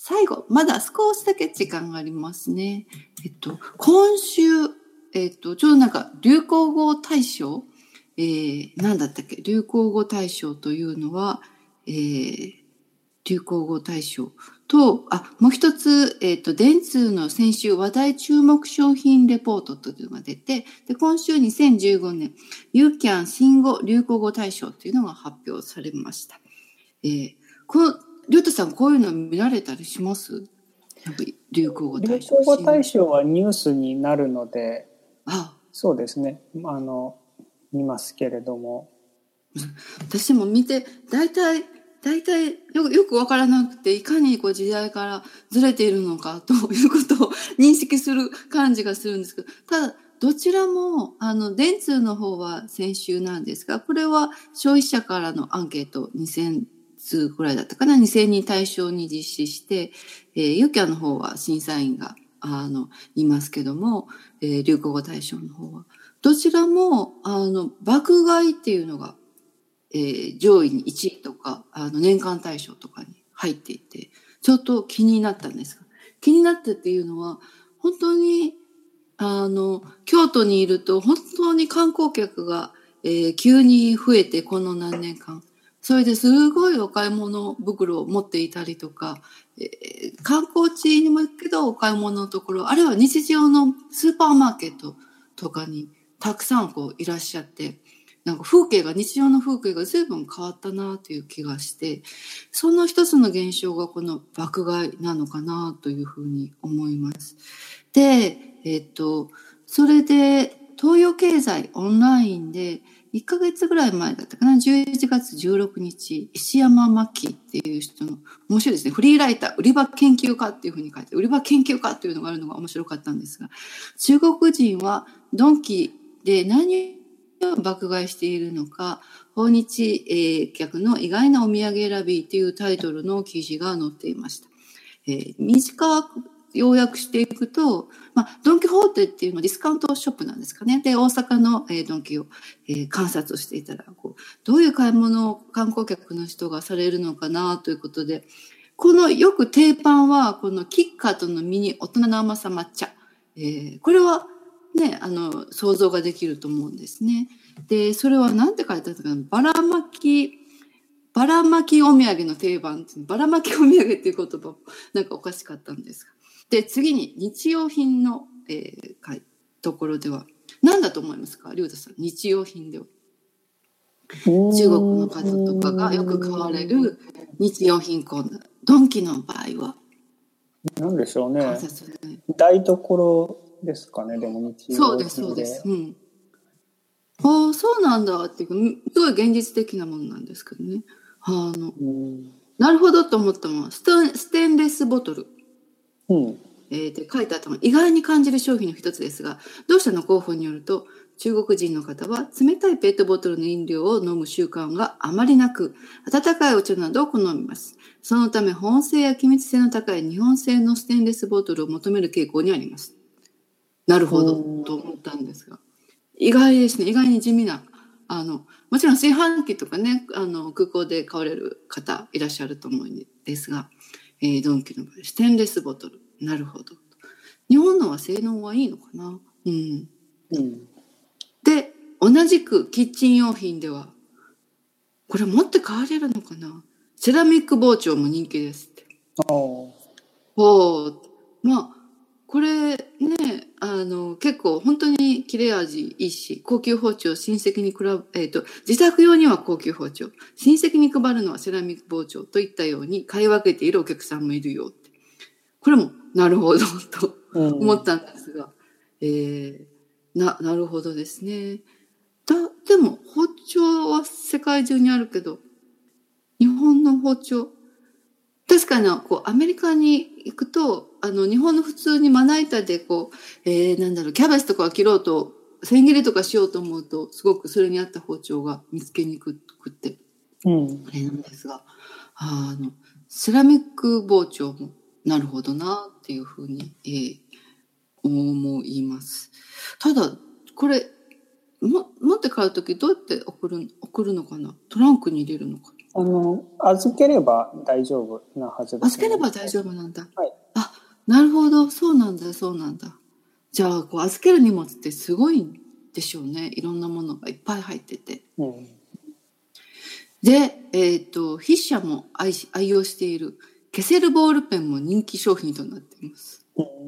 最後、まだ少しだけ時間がありますね。今週、ちょうどなんか流行語大賞、なんだったっけ、流行語大賞というのは、流行語大賞と、もう一つ、電通の先週話題注目商品レポートというのが出て、で、今週2015年、ユーキャン新語流行語大賞というのが発表されました。りょうたさん、こういうの見られたりします？流行語大賞。 流行語大賞はニュースになるので、そうですね。見ますけれども。 私も見て、大体よくわからなくて、いかに時代からずれているのかということを認識する感じがするんですけど、ただ、どちらも、電通の方は先週なんですが、これは消費者からのアンケート2000通くらいだったかな、2000人対象に実施して、ユーキャンの方は審査員が、いますけども、流行語大賞の方は。どちらも、爆買いっていうのが、上位に1位とか、年間大賞とかに入っていて、ちょっと気になったんですが、気になったっていうのは、本当に、京都にいると、本当に観光客が、急に増えて、この何年間。それですごいお買い物袋を持っていたりとか、観光地にも行くけどお買い物のところ、あるいは日常のスーパーマーケットとかにたくさんいらっしゃって、なんか日常の風景が随分変わったなという気がして、その一つの現象がこの爆買いなのかなというふうに思います。で、それで東洋経済オンラインで1ヶ月ぐらい前だったかな、11月16日、石山真紀っていう人の、面白いですね、フリーライター、売り場研究家っていうふうに書いて、売り場研究家っていうのがあるのが面白かったんですが、中国人はドンキで何を爆買いしているのか、訪日、客の意外なお土産選びというタイトルの記事が載っていました。短く要約していくと、ドンキホーテっていうのはディスカウントショップなんですかね。で、大阪の、ドンキを、観察していたら、どういう買い物を観光客の人がされるのかなということで、このよく定番は、このキッカートのミニ大人の甘さ抹茶。これはね、想像ができると思うんですね。で、それは何て書いてあったかな、ばらまきお土産の定番。ばらまきお土産っていう言葉、なんかおかしかったんですが。で、次に日用品の、ところでは、何だと思いますか、りゅうたさん、日用品では。中国の方とかがよく買われる日用品コーナー。ドンキの場合は。 何でしょうね。台所ですかね、でも日用品で。 そうです。そうなんだっていうか、すごい現実的なものなんですけどね。なるほどと思ったのは、ステンレスボトル。って書いてあったのが意外に感じる商品の一つですが、同社の広報によると、中国人の方は冷たいペットボトルの飲料を飲む習慣があまりなく、温かいお茶などを好みます。そのため保温性や気密性の高い日本製のステンレスボトルを求める傾向にあります。なるほどと思ったんですが、意外ですね。意外に地味な。もちろん炊飯器とかね、空港で買われる方いらっしゃると思うんですが、ドンキの場合、ステンレスボトル。なるほど。日本のは性能はいいのかな。で、同じくキッチン用品では、これ持って帰れるのかな。セラミック包丁も人気ですって。これね、結構本当に切れ味いいし、高級包丁、親戚に自宅用には高級包丁、親戚に配るのはセラミック包丁といったように買い分けているお客さんもいるよって。これも、なるほど、と思ったんですが、なるほどですね。でも、包丁は世界中にあるけど、日本の包丁、確かにアメリカに行くと、日本の普通にまな板でキャベツとか切ろうと、千切りとかしようと思うと、すごくそれに合った包丁が見つけにくくて、あれなんですが、セラミック包丁も、なるほどな、っていうふうに、思います。ただ、これ、持って帰るときどうやって送るのかな、トランクに入れるのかな。 預ければ大丈夫なはずです、ね。 預ければ大丈夫なんだ。 はい。 なるほど。そうなんだ。じゃあ、預ける荷物ってすごいんでしょうね。いろんなものがいっぱい入ってて。で、筆者も愛用している消せるボールペンも人気商品となっています。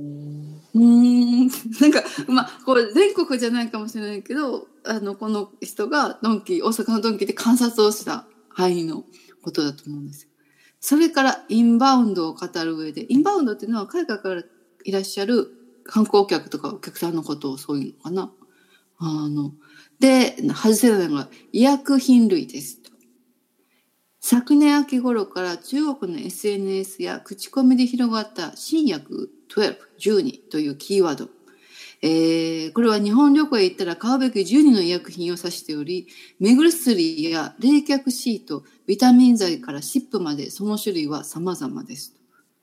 なんか、これ全国じゃないかもしれないけど、この人が大阪のドンキで観察をした範囲のことだと思うんですよ。それからインバウンドを語る上で、インバウンドっていうのは海外からいらっしゃる観光客とかお客さんのことをそういうのかな。で、外せないのが医薬品類です。昨年秋頃から中国の SNS や口コミで広がった新薬12というキーワード。これは日本旅行へ行ったら買うべき12の医薬品を指しており、目薬や冷却シート、ビタミン剤から湿布までその種類は様々です。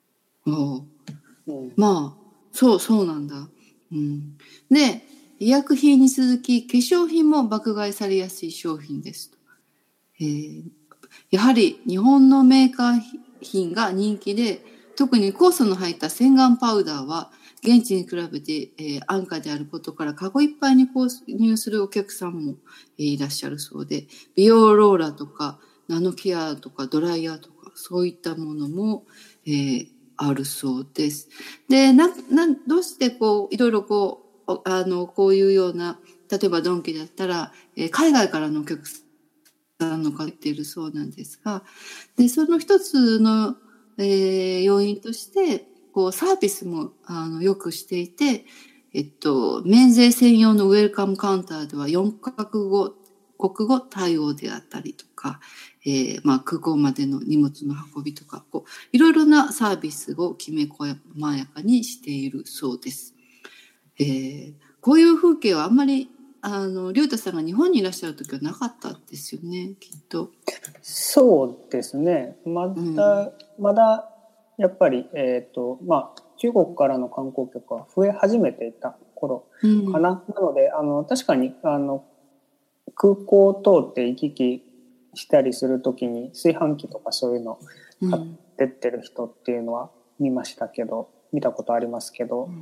そうなんだ。で、医薬品に続き化粧品も爆買いされやすい商品ですと。やはり日本のメーカー品が人気で、特に酵素の入った洗顔パウダーは現地に比べて、安価であることからカゴいっぱいに購入するお客さんも、いらっしゃるそうで、美容ローラーとかナノケアとかドライヤーとかそういったものも、あるそうです。で、どうしていろいろこういうような、例えばドンキだったら、海外からのお客さんの方がいっているそうなんですが、で、その一つの、要因として、サービスも、よくしていて、免税専用のウェルカムカウンターでは4カ国語対応であったりとか、空港までの荷物の運びとか、いろいろなサービスをきめ細やかにしているそうです。こういう風景はあんまり、龍太さんが日本にいらっしゃる時はなかったですよね、きっと。 そうですね。まだ、やっぱり、中国からの観光客は増え始めていた頃かな。なので、確かに、空港を通って行き来したりするときに炊飯器とかそういうの買ってってる人っていうのは見たことありますけど。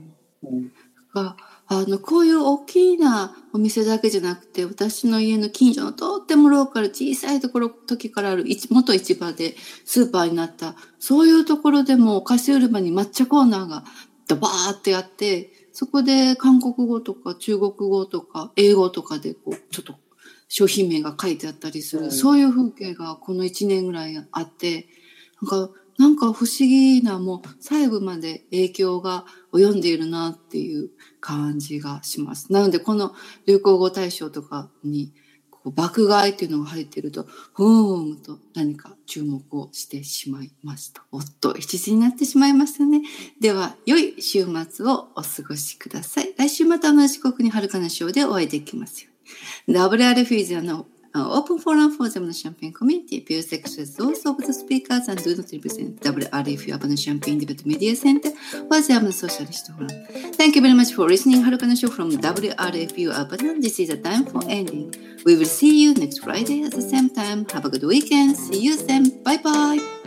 こういう大きなお店だけじゃなくて、私の家の近所のとってもローカル小さい時からある元市場でスーパーになった、そういうところでもお菓子売り場に抹茶コーナーがバーってあって、そこで韓国語とか中国語とか英語とかでちょっと商品名が書いてあったりする、そういう風景がこの1年ぐらいあって、なんか不思議な、もう細部まで影響が及んでいるなっていう感じがします。なのでこの流行語大賞とかに爆買いっていうのが入っていると、と何か注目をしてしまいました。7時になってしまいましたね。では、良い週末をお過ごしください。来週また同じ時刻にはるかなショーでお会いできますよ。WRF is an open forum for the Champagne community. Views expressed those of the speakers and do not represent WRF Urban Champagne Debate Media Center or the Urban Socialist Forum. Thank you very much for listening. Harukana Show from WRFU Urban. This is the time for ending. We will see you next Friday at the same time. Have a good weekend. See you then. Bye bye.